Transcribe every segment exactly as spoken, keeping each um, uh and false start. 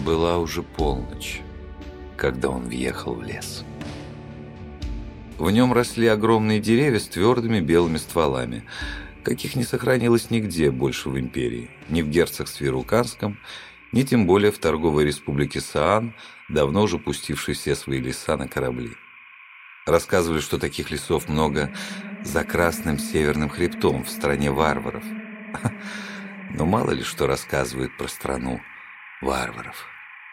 Была уже полночь, когда он въехал в лес. В нем росли огромные деревья с твердыми белыми стволами, каких не сохранилось нигде больше в империи, ни в герцогстве Руканском, ни тем более в торговой республике Саан, давно уже пустившей все свои леса на корабли. Рассказывали, что таких лесов много за Красным Северным хребтом в стране варваров. Но мало ли что рассказывают про страну варваров.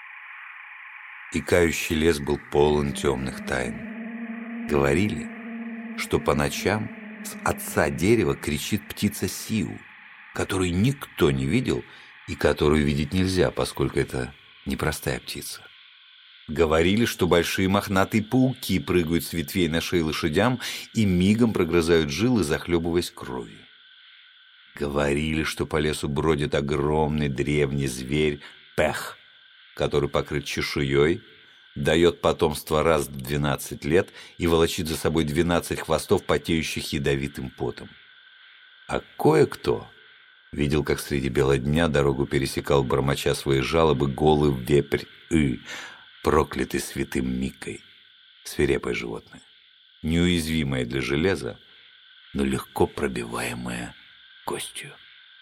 И кающий лес был полон темных тайн. Говорили, что по ночам с отца дерева кричит птица Сиу, которую никто не видел и которую видеть нельзя, поскольку это непростая птица. Говорили, что большие мохнатые пауки прыгают с ветвей на шеи лошадям и мигом прогрызают жилы, захлебываясь кровью. Говорили, что по лесу бродит огромный древний зверь Пех, который покрыт чешуей, дает потомство раз в двенадцать лет и волочит за собой двенадцать хвостов, потеющих ядовитым потом. А кое-кто видел, как среди бела дня дорогу пересекал, бормоча свои жалобы, голый вепрь И, проклятый святым Микой. Свирепое животное, неуязвимое для железа, но легко пробиваемое костью.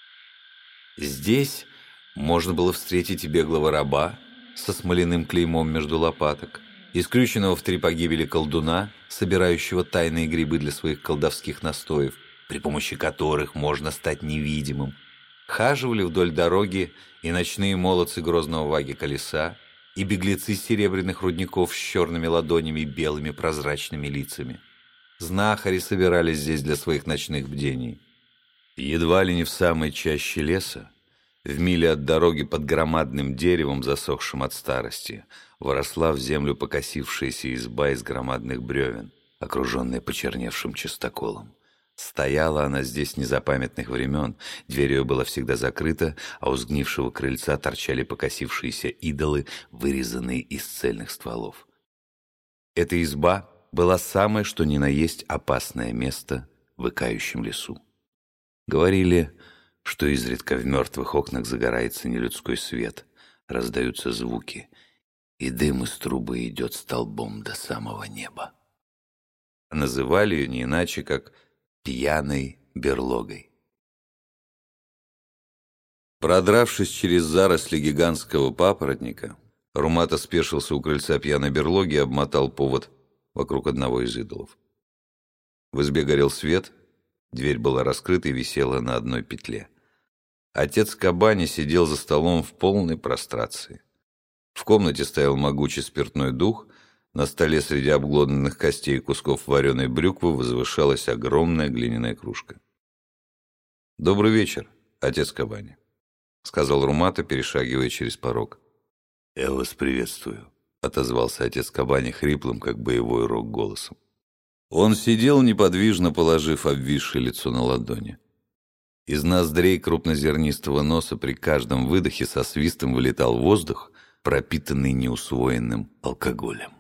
Здесь можно было встретить и беглого раба со смоляным клеймом между лопаток, и скрюченного в три погибели колдуна, собирающего тайные грибы для своих колдовских настоев, при помощи которых можно стать невидимым. Хаживали вдоль дороги и ночные молодцы грозного ваги колеса, и беглецы с серебряных рудников с черными ладонями и белыми прозрачными лицами. Знахари собирались здесь для своих ночных бдений. Едва ли не в самой чаще леса, в миле от дороги под громадным деревом, засохшим от старости, выросла в землю покосившаяся изба из громадных бревен, окруженная почерневшим чистоколом. Стояла она здесь с незапамятных времен, дверь ее была всегда закрыта, а у сгнившего крыльца торчали покосившиеся идолы, вырезанные из цельных стволов. Эта изба была самое что ни на есть опасное место в икающем лесу. Говорили, что изредка в мертвых окнах загорается нелюдской свет, раздаются звуки, и дым из трубы идет столбом до самого неба. Называли ее не иначе, как пьяной берлогой. Продравшись через заросли гигантского папоротника, Румата спешился у крыльца пьяной берлоги и обмотал повод вокруг одного из идолов. В избе горел свет, дверь была раскрыта и висела на одной петле. Отец Кабани сидел за столом в полной прострации. В комнате стоял могучий спиртной дух, на столе среди обглоданных костей и кусков вареной брюквы возвышалась огромная глиняная кружка. «Добрый вечер, отец Кабани», — сказал Румата, перешагивая через порог. «Я вас приветствую», — отозвался отец Кабани хриплым, как боевой рог, голосом. Он сидел, неподвижно положив обвисшее лицо на ладони. Из ноздрей крупнозернистого носа при каждом выдохе со свистом вылетал воздух, пропитанный неусвоенным алкоголем.